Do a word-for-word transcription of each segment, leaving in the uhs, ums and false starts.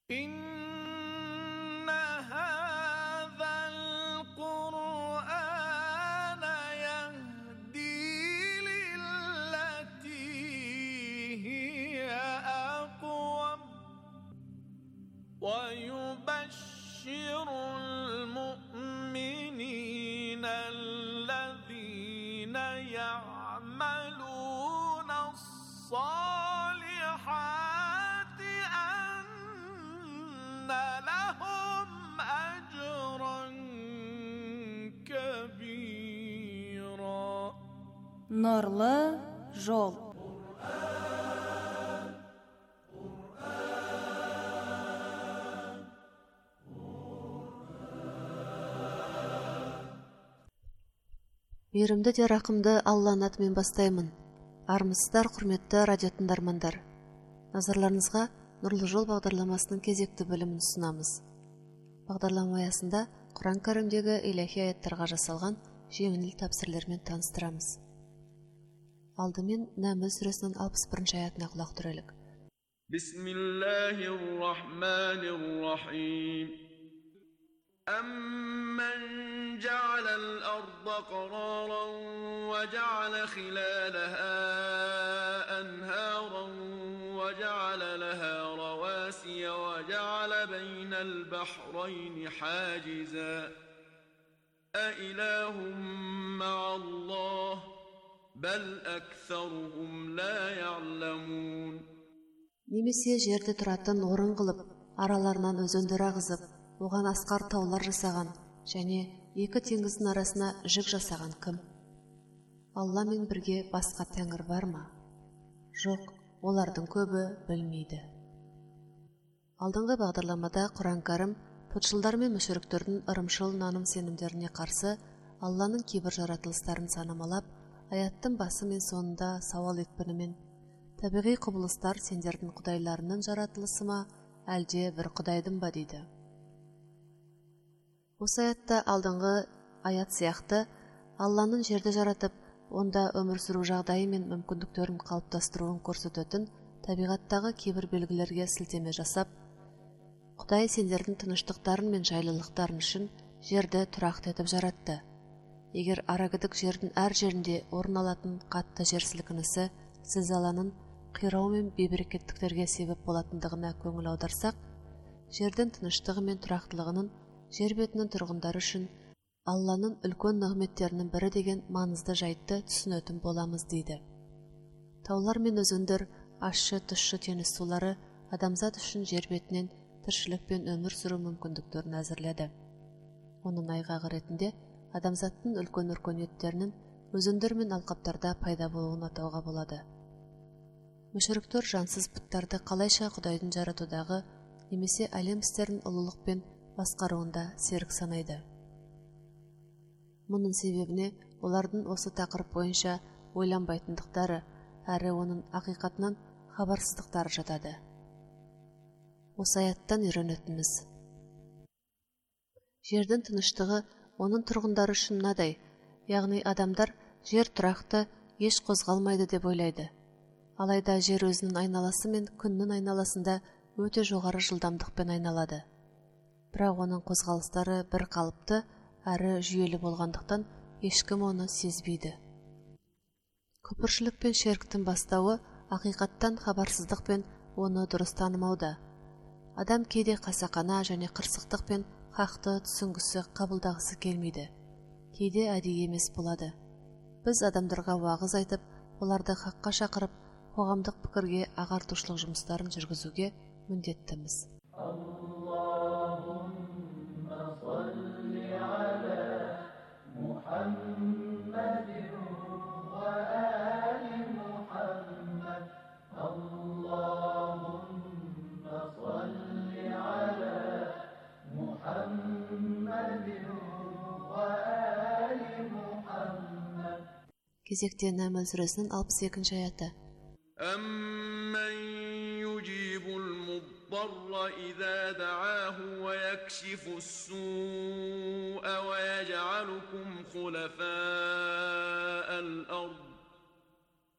إن هذا القرآن يهدي للتي هي أقوم ويبشر المؤمنين الذين يعملون الصالحات أن لهم أجرا كبيرا. Нурлы жол. Мейірімді де рақымды Алланың атымен бастаймын. Армысыздар, құрметті радио тыңдармандар. Назарларыңызға Нұрлы жол бағдарламасының кезекті бөлімін ұсынамыз. Бағдарлама аясында Құран кәрімдегі иләһи аяттарға жасалған жеңіл тәпсірлермен таныстырамыз. Алдымен Нәмл сүресінің алпыс бірінші аятына құлақ түрелік. Бисмиллахир-рахманир-рахим. أَمَّنْ جَعَلَ الْأَرْضَ قَرَارًا وَجَعَلَ خِلَالَهَا أَنْهَارًا وَجَعَلَ لَهَا رَوَاسِيَ وَجَعَلَ بَيْنَ الْبَحْرَيْنِ حَاجِزًا أَإِلَٰهٌ مَّعَ اللَّهِ بَلْ أَكْثَرُهُمْ لَا يَعْلَمُونَ. Немесе жерді тұратын орын қылып, араларынан өзендер ағызып, оған асқар таулар жасаған және екі теңіздің арасына жік жасаған кім? Алламен бірге басқа тәңір бар ма? Жоқ, олардың көбі білмейді. Алдыңғы бағдарламада Құран кәрім пұтшылдар мен мүшриктердің ырымшыл наным сенімдеріне қарсы Алланың кейбір жаратылыстарын санамалап, аяттың басы мен соңында сауал екпінімен: табиғи құбылыстар сендердің құдайларының жаратылысы ма, әлде бір құдайдың ба дейді. Осы аятта алдыңғы аят сияқты Алланың жерді жаратып, онда өмір сүру жағдайы мен мүмкіндіктерін қалыптастыруын көрсететін табиғаттағы кейбір белгілерге сілтеме жасап, Құдай сендердің тыныштықтарын мен жайлылықтарын үшін жерді тұрақты етіп жаратты. Егер арагідік жердің әр жерінде орын алатын қатты жер сілкінісі зілзаланың қирау мен бейберекеттіктерге себеп болатындығына көңіл аударсақ, жердің тыныштығы мен тұрақтылығының жер бетінің тұрғындары үшін Алланың үлкен нығметтерінің бірі деген маңызды жайтты түсінетін боламыз дейді. Таулар мен өзендер, ащы тұщы теңіз сулары адамзат үшін жер бетінен тіршілік пен өмір сүру мүмкіндіктерін әзірледі. Оның айғағы ретінде адамзаттың үлкен өркениеттерінің өзендер мен алқаптарда пайда болуын атауға болады. Мүшріктер жансыз бұттарды қалайша Құдайдың жаратудағы немесе әлем істерін ұлылық пен басқаруында серік санайды. Мұның себебіне олардың осы тақырып бойынша ойланбайтындықтары әрі оның ақиқатынан хабарсыздықтары жатады. Осы аяттан үйренетініміз: жердің тыныштығы оның тұрғындары үшін мынадай, яғни адамдар жер тұрақты, еш қозғалмайды деп ойлайды. Алайда жер өзінің айналасы мен күннің айналасында өте жоғары жылдамдықпен айналады. Бірақ оның қозғалыстары бір қалыпты әрі жүйелі болғандықтан ешкім оны сезбейді. Күпіршілік пен шеріктің бастауы ақиқаттан хабарсыздық пен оны дұрыс танымауда. Адам кейде қасақана және қырсықтық пен хақты түсінгісі қабылдағысы келмейді. Кейде әдейі емес болады. Біз адамдарға уағыз айтып, оларды хаққа шақырып, қоғамдық пікірге ағартушылық жұмыстарын жүргізуге міндеттіміз. Кезекте Нәмл сүресінің алпыс екінші аяты. أَمَّنْ يُجِيبُ الْمُضْطَرَّ إِذَا دَعَاهُ وَيَكْشِفُ السُّوءَ وَيَجْعَلُكُمْ خُلَفَاءَ الْأَرْضِ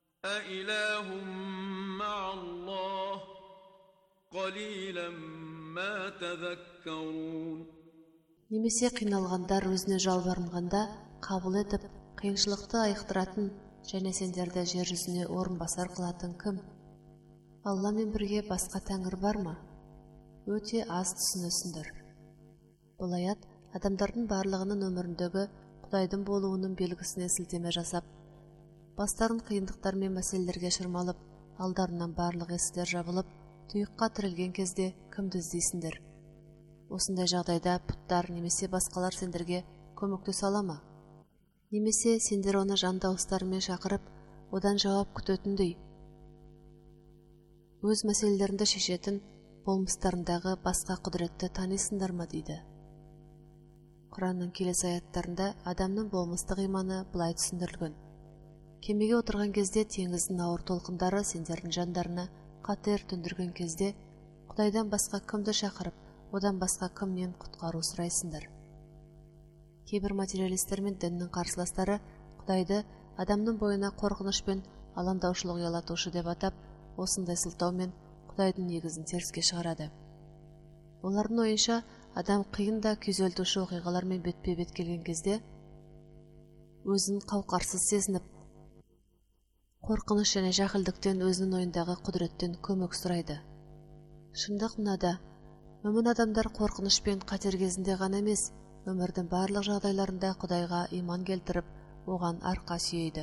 أَإِلَٰهٌ مَّعَ اللَّهِ قَلِيلًا ما تذكرون. Немесе қиналғандар өзіне жалбарынғанда қабыл етіп, қиыншылықты айықтыратын және сендерді жер жүзіне орынбасар қылатын кім? Алламен бірге басқа тәңір бар ма? Өте аз түсінесіңдер. Бұл аят адамдардың барлығының өміріндегі Құдайдың болуының белгісіне сілтеме жасап, бастарын қиындықтар мен мәселелерге шырмалып, алдарынан барлық есіктер жабылып, тұйыққа тірелген кезде кімді іздейсіңдер? Осындай жағдайда пұттар немесе басқалар сендерге көмектесе ала ма? Немесе сендер оны жан дауыстарымен шақырып, одан жауап күтетіндей, өз мәселелеріңді шешетін болмыстарындағы басқа құдіретті танисыңдар ма дейді. Құранның келесі аяттарында адамның болмыстық иманы былай түсіндірілген. Кемеге отырған кезде теңіздің ауыр толқындары сендердің жандарына қатер төндірген кезде Құдайдан басқа кімді шақырып, одан басқа кімнен құтқару сұрайсыңдар? Кейбір материалистер мен діннің қарсыластары Құдайды адамның бойына қорқыныш пен алаңдаушылық ұялатушы деп атап, осындай сылтаумен Құдайдың негізін теріске шығарады. Олардың ойынша, адам қиын да күйзелтуші оқиғалармен бетпе-бет келген кезде өзін қауқарсыз сезініп, қорқыныш және жахілдіктен өзінің ойындағы құдіреттен көмек сұрайды. Шындық мынада, мүмін адамдар қорқыныш пен қатер кезінде ғана емес, өмірдің барлық жағдайларында Құдайға иман келтіріп, оған арқа сүйейді.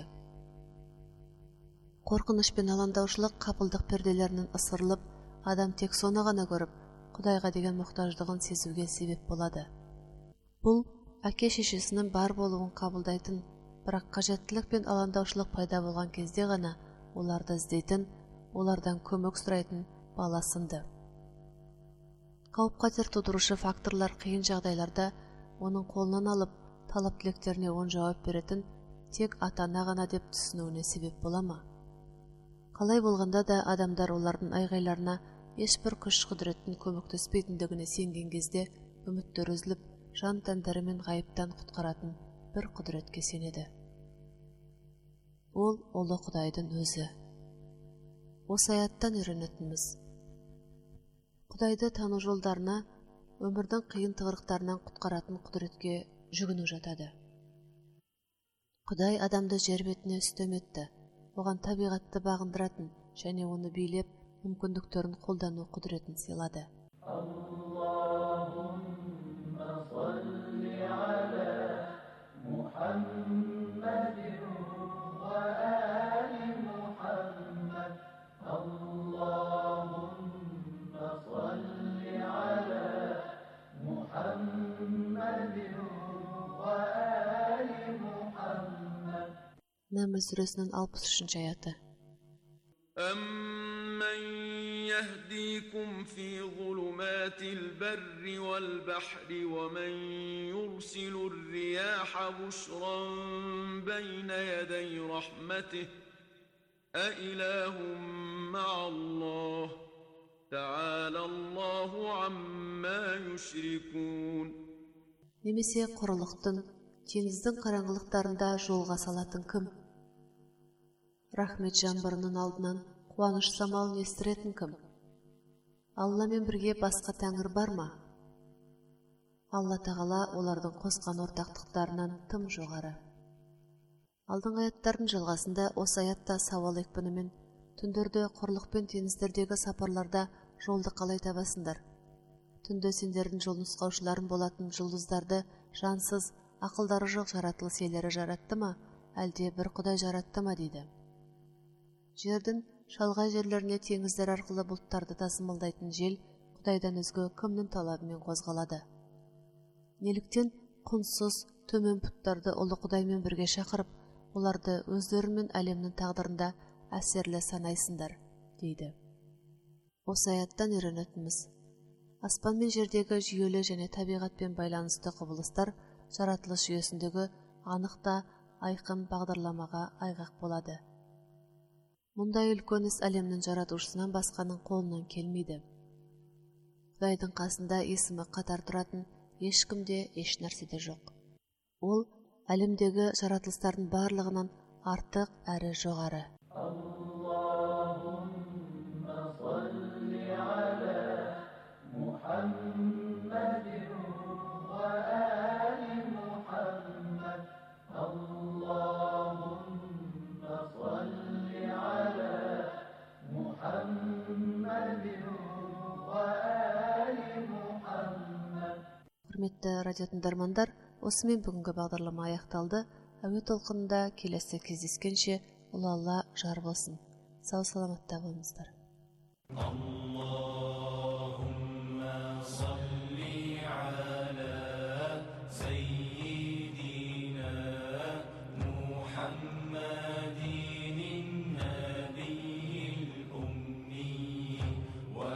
Қорқыныш пен алаңдаушылық қапылдық перделерінің ысырылып, адам тек соны ғана көріп, Құдайға деген мұқтаждығын сезуге себеп болады. Бұл әке-шешесінің бар болуын қабылдайтын, бірақ қажеттілік пен алаңдаушылық пайда болған кезде ғана оларды іздейтін, олардан көмек сұрайтын бала сынды. Қауіп-қатер тудырушы факторлар қиын жағдайларда оның қолынан алып, талап тілектеріне оң жауап беретін тек ата-ана ғана деп түсінуіне себеп бола ма? Қалай болғанда да адамдар олардың айғайларына ешбір күш құдіреттің көмектеспейтіндігіне сенген кезде үміттер үзіліп, жан тәндерімен ғайыптан құтқаратын бір құдіретке сенеді. Ол ұлы Құдайдың өзі. Осы аяттан үйренетініміз: Құдайды тану жолдарына, өмірдің қиын тығырықтарынан құтқаратын құдіретке жүгіну жатады. Құдай адамды жер бетіне үстем етті, оған табиғатты бағындыратын және оны билеп, мүмкіндіктерін қолдану құдіретін сыйлады. Аллахумма салли аля Мухаммадин ва али Мухаммад. Аллахумма салли аля Мухаммадин ва али Мухаммад. Намл сүресінің алпыс үшінші аяты. أَمَّنْ يَهْدِيكُمْ فِي ظُلُمَاتِ الْبَرِّ وَالْبَحْرِ وَمَنْ يُرْسِلُ الرِّيَاحَ بُشْرًا بَيْنَ يَدَيْ رَحْمَتِهِ أَإِلَٰهٌ مَّعَ اللَّهِ تَعَالَى اللَّهُ عَمَّا يُشْرِكُونَ. Немесе құрылықтың, теңіздің қараңғылықтарында жолға салатын кім? Рахмет жаңбырының алдынан қуаныш самалын естіретін кім? Алламен бірге басқа тәңір бар ма? Алла тағала олардың қосқан ортақтықтарынан тым жоғары. Алдыңғы аяттардың жалғасында осы аятта сауал екпінімен түндерде құрлық пен теңіздердегі сапарларда жолды қалай табасыңдар? Түнде сендердің жол нұсқаушыларың болатын жұлдыздарды жансыз, ақылдары жоқ жаратылыс иелері жаратты ма, әлде бір Құдай жаратты ма дейді. Жердің шалғай жерлеріне теңіздер арқылы бұлттарды тасымалдайтын жел Құдайдан өзге кімнің талабымен қозғалады? Неліктен құнсыз төмен пұттарды ұлы Құдаймен бірге шақырып, оларды өздерімен әлемнің тағдырында әсерлі санайсыңдар, дейді. Осы аяттан үйренетініміз: аспан мен жердегі жүйелі және табиғатпен байланысты құбылыстар жаратылыс жүйесіндегі анық та айқын бағдарламаға айғақ болады. Мұндай үлкен іс әлемнің жаратушысынан басқаның қолынан келмейді. Құдайдың қасында есімі қатар тұратын ешкімде, еш нәрседе жоқ. Ол әлемдегі жаратылыстардың барлығынан артық әрі жоғары. Аллахумма салли аля Мухаммад. Құрметті радио тыңдармандар, осымен бүгінгі бағдарлама аяқталды. Әуе толқынында келесі кездескенше Ұлы Алла жар болсын. Сау саламатта болыңыздар. Аллахумма салли аля саййидина Мухаммадин набийил умми ва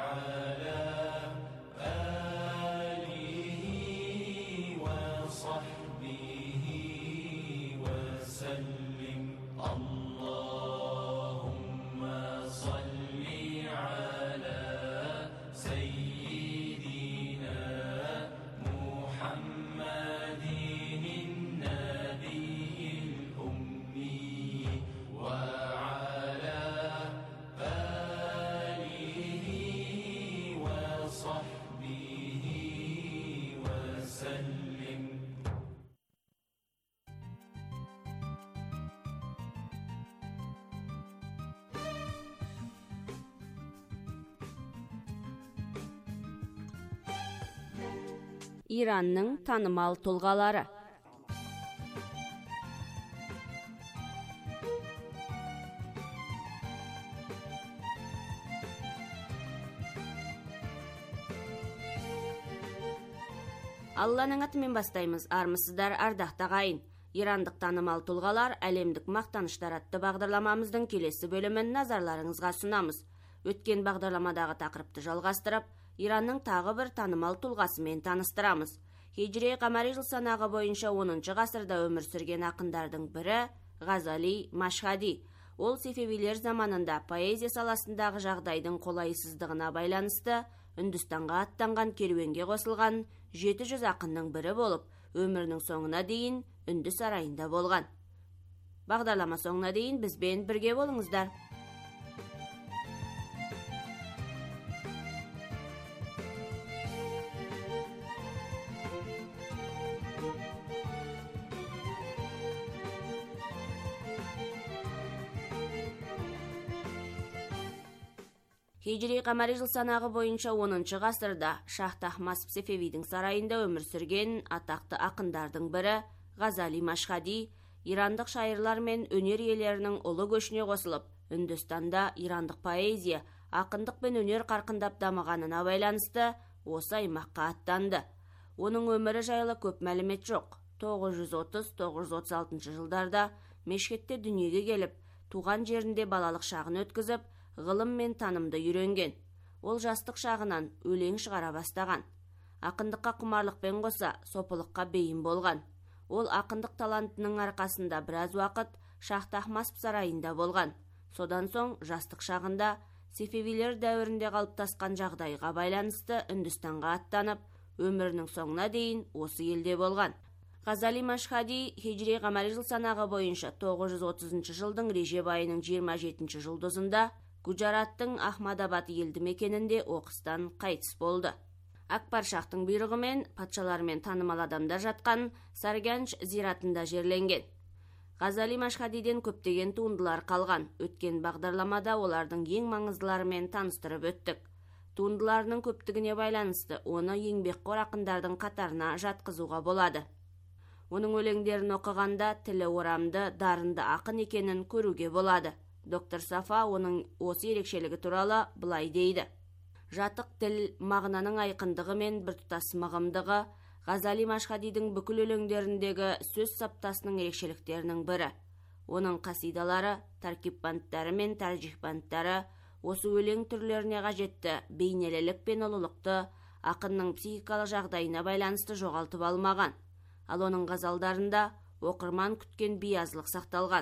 Иранның танымал тұлғалары. Алланың атымен бастаймыз, армысыздар, ардақты ағайын. Ирандық танымал тұлғалар әлемдік мақтаныштар атты бағдарламамыздың келесі бөлімін назарларыңызға сұнамыз. Өткен бағдарламадағы тақырыпты жалғастырып, Иранның тағы бір танымал тұлғасымен таныстырамыз. Хижри қамари жыл санағы бойынша оныншы ғасырда өмір сүрген ақындардың бірі Ғазали Машхади. Ол сефевилер заманында поэзия саласындағы жағдайдың қолайсыздығына байланысты Үндістанға аттанған керуенге қосылған жеті жүз ақынның бірі болып, өмірінің соңына дейін Үнді сарайында болған. Бағдарлама соңына дейін бізбен бірге болыңыздар. Хижри қамари жыл санағы бойынша оныншы ғасырда Шах Тахмасп Сефевидің сарайында өмір сүрген атақты ақындардың бірі Ғазали Машхади ирандық шайырлар мен өнер иелерінің ұлы көшіне қосылып, Үндістанда ирандық поэзия, ақындық пен өнер қарқындап дамығанына байланысты осы аймаққа аттанды. Оның өмірі жайлы көп мәлімет жоқ. тоғыз жүз отыз - тоғыз жүз отыз алтыншы жылдарда Мешхетте дүниеге келіп, туған жерінде балалық шағын өткізіп, ғылым мен танымды үйренген. Ол жастық шағынан өлең шығара бастаған. Ақындыққа құмарлықпен қоса сопылыққа бейім болған. Ол ақындық талантының арқасында біраз уақыт Шах Тахмасп сарайында болған. Содан соң жастық шағында Сефевилер дәуірінде қалыптасқан жағдайға байланысты Үндістанға аттанып, өмірінің соңына дейін осы елде болған. Ғазали Машхади Хижри қамари жыл санағы бойынша тоғыз жүз отызыншы жылдың Режеп айының жиырма жетінші жұлдызында Гуджараттың Ахмадабад елді мекенінде оқыстан қайтыс болды. Акбаршахтың бұйрығымен патшалармен танымал адамдар жатқан Сарганч зиратында жерленген. Ғазали Машхадиден көптеген туындылар қалған. Өткен бағдарламада олардың ең маңыздыларымен таныстырып өттік. Туындыларының көптігіне байланысты оны еңбекқор ақындардың қатарына жатқызуға болады. Оның өлеңдерін оқығанда тілі орамды, дарынды ақын екенін көруге болады. Доктор Сафа оның осы ерекшелігі туралы былай дейді. Жатық тіл, мағынаның айқындығы мен біртұтас мағымдығы Ғазали Машхадидің бүкіл өлеңдеріндегі сөз саптасының ерекшеліктерінің бірі. Оның қасидалары, таркиб банттары мен таржих банттары осы өлең түрлеріне қажетті бейнелілік пен ұлылықты ақынның психикалық жағдайына байланысты жоғалтып алмаған. Ал оның ғазалдарында оқырман күткен биязылық сақталған.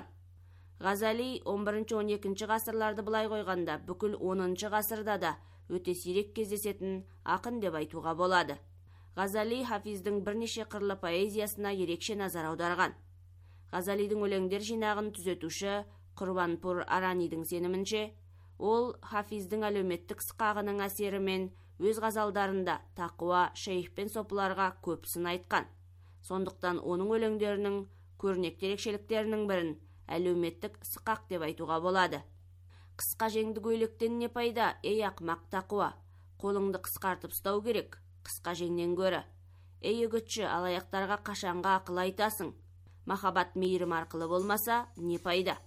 Ғазали он бірінші он екінші ғасырларды былай қойғанда бүкіл оныншы ғасырда да өте сирек кездесетін ақын деп айтуға болады. Ғазали Хафиздің бірнеше қырлы поэзиясына ерекше назар аударған. Ғазалидің өлеңдер жинағын түзетуші Құрбанпур Аранидің сенімінше, ол Хафиздің әлеуметтік сықағының әсерімен өз ғазалдарында тақуа, шейх пен сопыларға көп сын айтқан. Сондықтан оның өлеңдерінің көрнекті ерекшеліктерінің бірін әлеуметтік сықақ деп айтуға болады. Қысқа жеңді көйлектен не пайда, ей ақмақ тақуа, қолыңды қысқартып ұстау керек, қысқа жеңнен көрі. Эй үгітші, алаяқтарға қашанға ақыл айтасың? Махаббат мейірім арқылы болмаса, не пайда?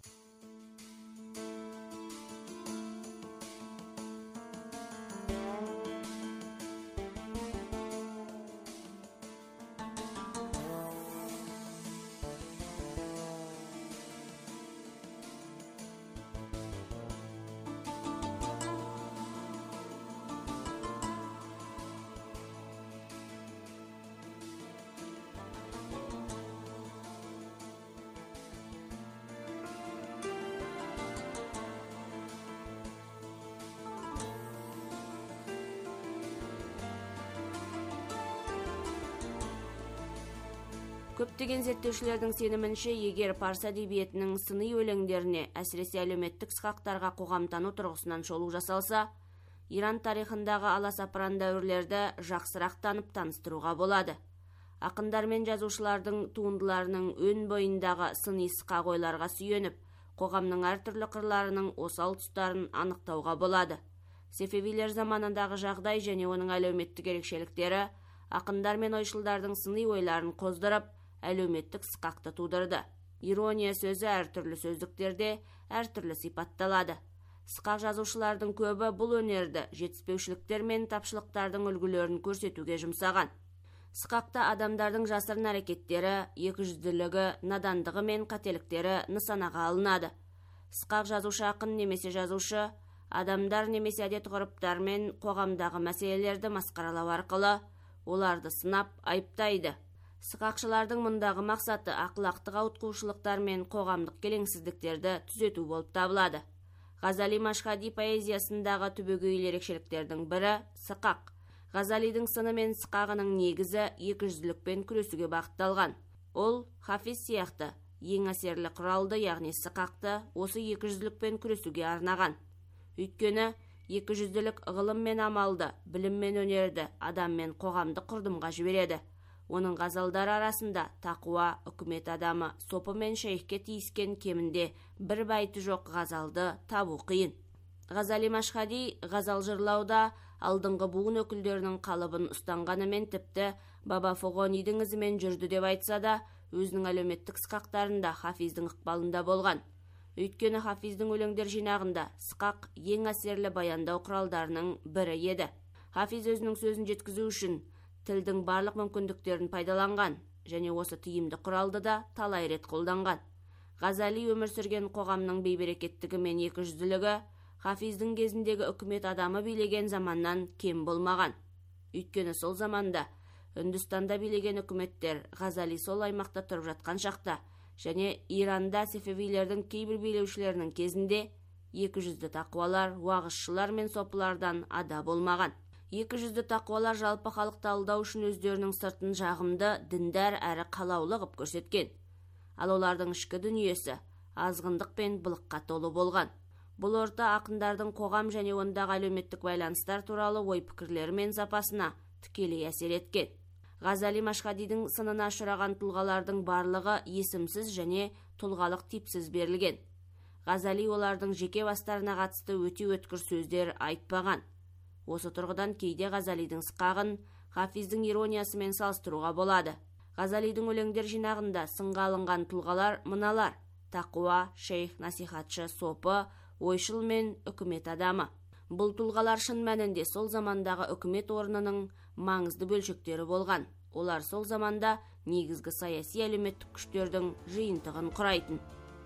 Көптеген зерттеушілердің сенімінше, егер парсы әдебиетінің сыни өлеңдеріне, әсіресе әлеуметтік сықақтарға қоғамтану тұрғысынан шолу жасалса, Иран тарихындағы аласапыран дәуірлерді жақсырақ танып таныстыруға болады. Ақындар мен жазушылардың туындыларының өн бойындағы сыни сықақ ойларға сүйеніп, қоғамның әртүрлі қырларының осал тұстарын анықтауға болады. Сефевилер заманындағы жағдай және оның әлеуметтік ерекшеліктері ақындар мен ойшылдардың сыни ойларын қоздырып, әлеуметтік сықақты тудырды. Ирония сөзі әртүрлі сөздіктерде әртүрлі сипатталады. Сықақ жазушылардың көбі бұл өнерді жетіспеушіліктер мен тапшылықтардың үлгілерін көрсетуге жұмсаған. Сықақта адамдардың жасырын әрекеттері, екіжүзділігі, надандығы мен қателіктері нысанаға алынады. Сықақ жазушы ақын немесе жазушы адамдар немесе әдет-ғұрыптар мен қоғамдағы мәселелерді масқаралау арқылы оларды сынап айыптайды. Сықақшылардың мұндағы мақсаты ақылақтық ауытқушылықтар мен қоғамдық келеңсіздіктерді түзету болып табылады. Ғазали Машхади поэзиясындағы түбегейлі ерекшеліктердің бірі сықақ. Ғазалидің сыны мен сықағының негізі екіжүзділікпен күресуге бағытталған. Ол Хафиз сияқты ең әсерлі құралды, яғни сықақты осы екіжүзділікпен күресуге арнаған. Өйткені екіжүзділік ғылым мен амалды, білім мен өнерді, адам мен қоғамды құрдымға жібереді. Оның ғазалдары арасында тақуа, үкімет адамы, сопы мен шейхке тиіскен кемінде бір байты жоқ ғазалды табу қиын. Ғазали Машхади ғазал жырлауда алдыңғы буын өкілдерінің қалыбын ұстанғанымен тіпті Баба Фоғонидің ізімен жүрді деп айтса да, өзінің әлеуметтік сықақтарында Хафиздің ықпалында болған. Өйткені Хафиздің өлеңдер жинағында сықақ ең әсерлі баяндау құралдарының бірі еді. Хафиз өзінің сөзін жеткізу үшін тілдің барлық мүмкіндіктерін пайдаланған және осы тиімді құралды да талай рет қолданған. Ғазали өмір сүрген қоғамның бейберекеттігі мен екіжүзділігі Хафиздің кезіндегі үкімет адамы билеген заманнан кем болмаған. Өйткені сол заманда Үндістанда билеген үкіметтер Ғазали сол аймақта тұрып жатқан шақта және Иранда сефевилердің кейбір билеушілерінің кезінде екіжүзді тақуалар, уағызшылар мен сопылардан ада болмаған. Екі жүзді тақуалар жалпы халықты алдау үшін өздерінің сыртын жағымды, діндар әрі қалаулы ғып көрсеткен. Ал олардың ішкі дүниесі азғындық пен былыққа толы болған. Бұл орта ақындардың қоғам және ондағы әлеуметтік байланыстар туралы ой пікірлері мен сапасына тікелей әсер еткен. Ғазали Машхадидің сынына ұшыраған тұлғалардың барлығы есімсіз және тұлғалық типсіз берілген. Ғазали олардың жеке бастарына қатысты өте өткір сөздер айтпаған. Осы тұрғыдан кейде Ғазалидің сықағын Хафиздің ирониясымен салыстыруға болады. Ғазалидің өлеңдер жинағында сынға алынған тұлғалар мыналар: тақуа, шейх, насихатшы, сопы, ойшыл мен үкімет адамы. Бұл тұлғалар шын мәнінде сол замандағы үкімет орнының маңызды бөлшектері болған. Олар сол заманда негізгі саяси әлеуметтік күштердің жиынтығын құрайтын.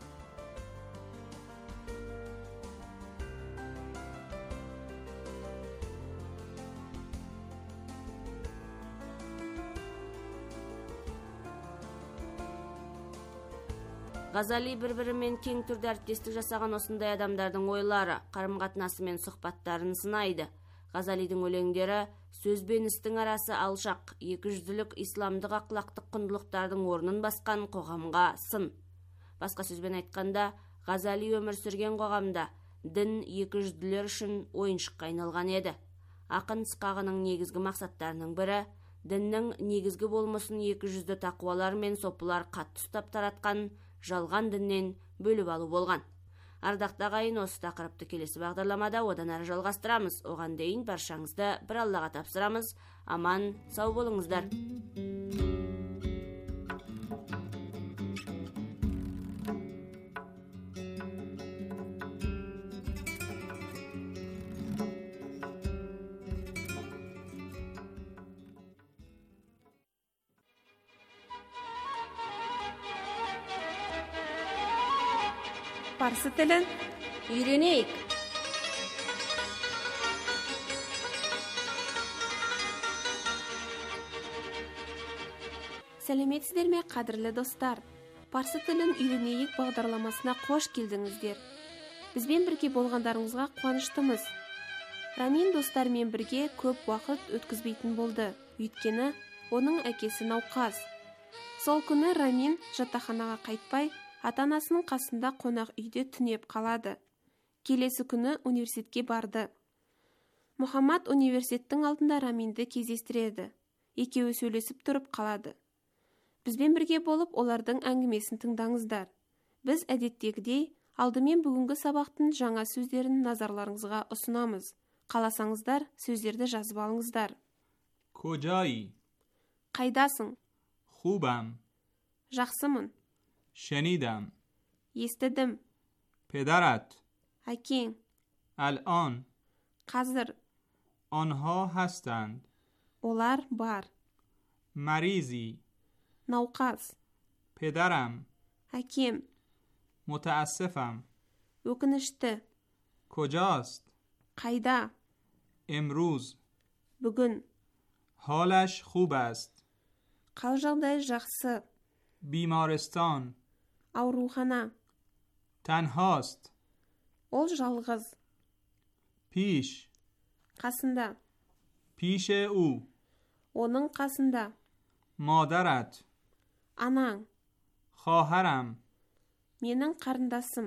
Ғазали бір-бірімен кең түрде әріптестік жасаған осындай адамдардың ойлары, қарым-қатынасы мен сұхбаттарын сынайды. Ғазалидің өлеңдері сөз бен істің арасы алшақ, екіжүзділік исламдық ақылақтық құндылықтардың орнын басқан қоғамға сын. Басқа сөзбен айтқанда, Ғазали өмір сүрген қоғамда дін екіжүзділер үшін ойыншыққа айналған еді. Ақын сықағының негізгі мақсаттарының бірі діннің негізгі болмысын екіжүзді тақуалар мен сопылар қатты ұстап таратқан жалған діннен бөліп алу болған. Ардақта ағайын, осы тақырыпты келесі бағдарламада одан әрі жалғастырамыз. Оған дейін баршаңызды бір Аллаға тапсырамыз. Аман, сау болыңыздар. Парсы тілін үйренейік. Сәлеметсіздер ме, қадірлі достар? Парсы тілін үйренейік бағдарламасына қош келдіңіздер. Бізбен бірге болғандарыңызға қуаныштымыз. Рамин достармен бірге көп уақыт өткізбейтін болды, өйткені оның әкесі науқас. Сол күні Рамин жатақханаға қайтпай, ата-анасының қасында қонақ үйде түнеп қалады. Келесі күні университетке барды. Мұхаммад университеттің алдында Раминді кездестіреді. Екеуі сөйлесіп тұрып қалады. Бізбен бірге болып, олардың әңгімесін тыңдаңыздар. Біз әдеттегідей алдымен бүгінгі сабақтың жаңа сөздерін назарларыңызға ұсынамыз. Қаласаңыздар, сөздерді жазып алыңыздар. کجایی؟ Қайдасың? خوبم. Жақсымын. شنیدم. Естідім. پدرت Әкең. الان Қазір. آنها هستند. Олар бар. مریضی. Науқас. پدرم. Әкем. متاسفم. Өкінішті. کجاست؟ Қайда? امروز. Бүгін. حالش خوب است. Қал жағдай жақсы. بیمارستان. Аурухана. تنهاست. Ол жалғыз. پیش. Қасында. پیش او. Оның қасында. مادرت. Анаң. خواهرم. Менің қарындасым.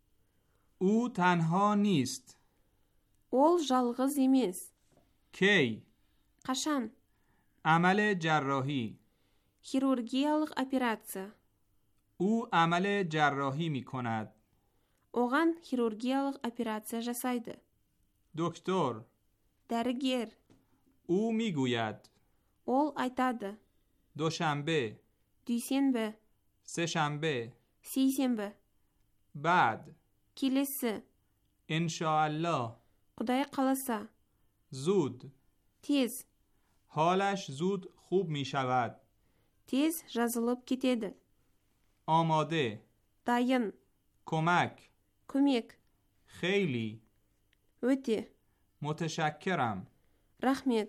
او تنها نیست. Ол жалғыз емес. کی؟ Қашан? عمل جراحی. Хирургиялық операция. او عمل جراحی می کند. Оған хирургиялық операция жасайды. دکتر. Дәрігер. او می گوید. Ол айтады. دوشنبه. Дүйсенбі. سهشنبه. Сейсенбі. بعد. Келесі. ان شاء الله. Құдай қаласа. زود. Тез. حالش زود خوب می شود. Тез жазылып кетеді. آماده. Дайын. کمک. Көмек. خیلی. Өте. متشکرم. Рахмет.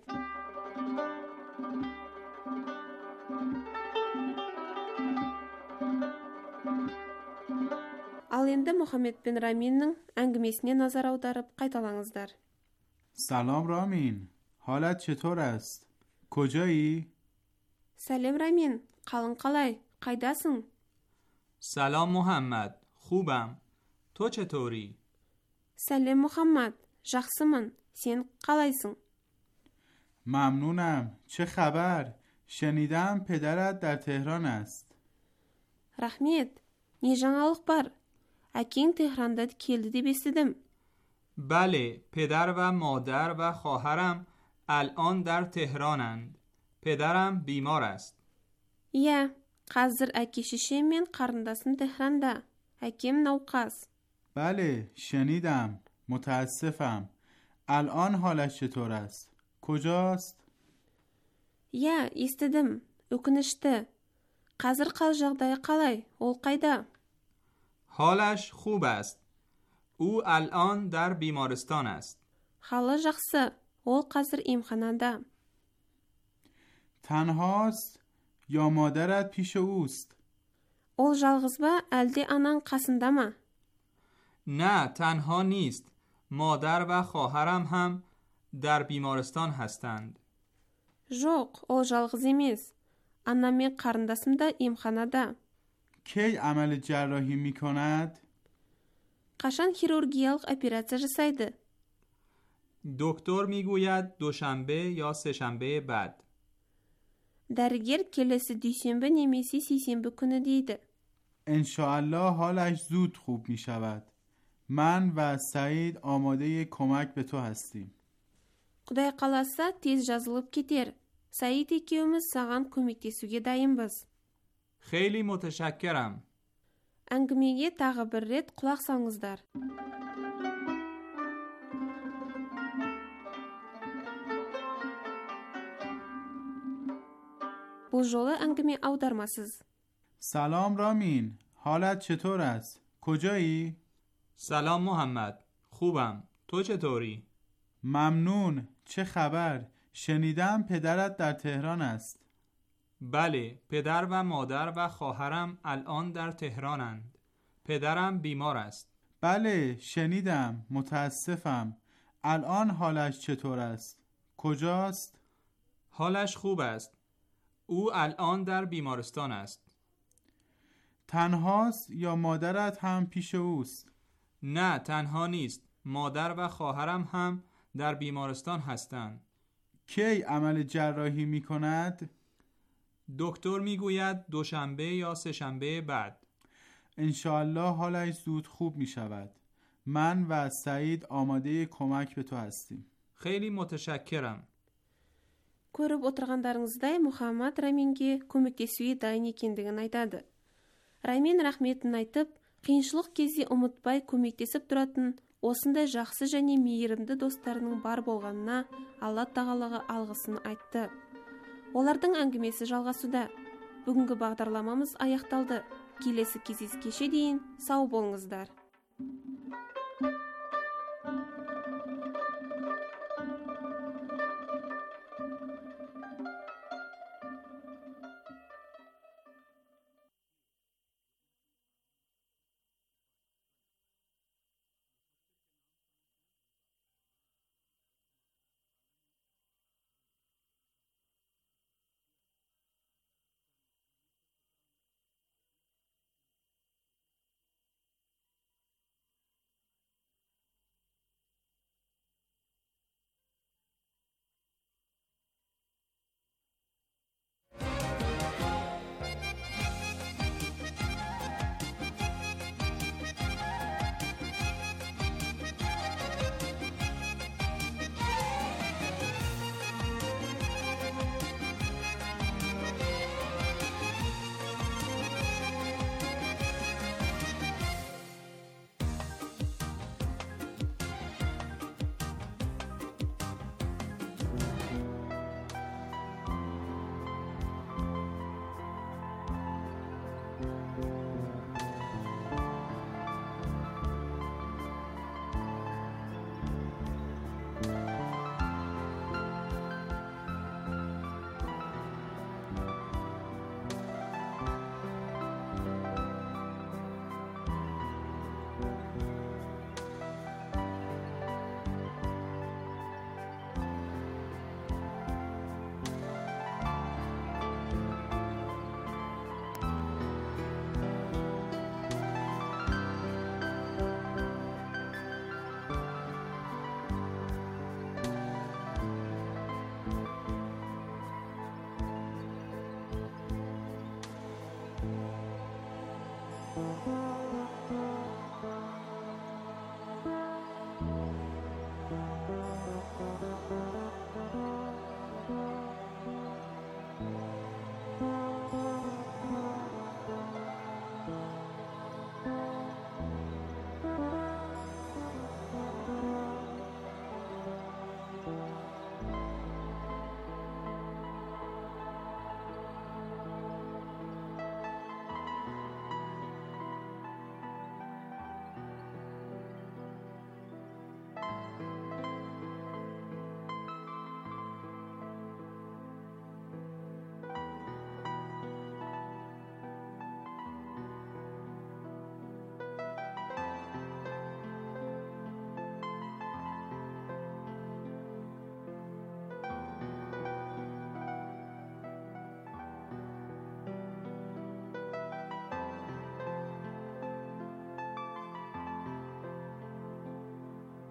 Ал енді Мұхаммед пен Раминнің әңгімесіне назар аударып қайталаңыздар. سلام رامین، حالت چطور است؟ کجایی؟ Сәлем Рамин, қалың қалай? Қайдасың? سلام محمد. خوبم. تو چطوری؟ Сәлем Мұхаммад, жақсымын. Сен қалайсың? ممنونم. چه خبر؟ شنیدم پدرت در تهران است. Рахмет. Не жаңалық бар? Әкең Техранда келді деп естідім. بله، پدر و مادر و خواهرم الان در تهرانند. پدرم بیمار است. Иә, қазір әке-шешем мен қарындасым Техранда. Әкем науқас. بله، شنیدم. متاسفم. الان حالش چطور است؟ کجاست؟ Иә, естідім. Өкінішті. Қазір қал жағдайы қалай? Ол қайда? حالش خوب است. او الان در بیمارستان است. Халы жақсы. Ол қазір емханада. تنهاست یا مادرت پیش اوست؟ Ол жалғыз ба, әлде анаң қасында ма? نه، تنها نیست. مادر و خواهرم هم در بیمارستان هستند. Жоқ, ол жалғыз емес. Анам мен қарындасым да емханада. کی عمل جراحی می کند؟ Қашан хирургиялық операция жасайды? دکتر میگوید دوشنبه یا سهشنبه بعد. Дәрігер келесі дүйсенбі немесе сейсенбі күні дейді. انشاءالله حالش زود خوب می شود. من و سعید آماده کمک به تو هستیم. Құдай қаласа, тез жазылып кетер. Саид екеуміз саған көмектесуге дайынбыз. خیلی متشکرم. Әңгімеге тағы бір рет құлақ салыңыздар. бұл жолы әңгіме аудармасыз. سلام رامین، حالت چطور است؟ کجایی؟ سلام محمد، خوبم. تو چطوری؟ ممنون. چه خبر؟ شنیدم پدرت در تهران است. بله، پدر و مادر و خواهرم الان در تهرانند. پدرم بیمار است. بله، شنیدم. متاسفم. الان حالش چطور است؟ کجاست؟ حالش خوب است. او الان در بیمارستان است. تنهاست یا مادرت هم پیش اوست؟ نه، تنها نیست. مادر و خواهرم هم در بیمارستان هستند. کی عمل جراحی می کند؟ دکتر می گوید دوشنبه یا سه‌شنبه بعد. انشاءالله حالش زود خوب می شود. من و سعید آماده کمک به تو هستیم. خیلی متشکرم. Көріп отырғандарыңыздай Мұхаммад Раминге көмектесуге дайын екендігін айтады. Рамин рахметін айтып, қиыншылық кезде ұмытпай көмектесіп тұратын осындай жақсы және мейірімді достарының бар болғанына Алла тағалаға алғысын айтты. Олардың әңгімесі жалғасуда. Бүгінгі бағдарламамыз аяқталды. Келесі кездескенше дейін сау болыңыздар.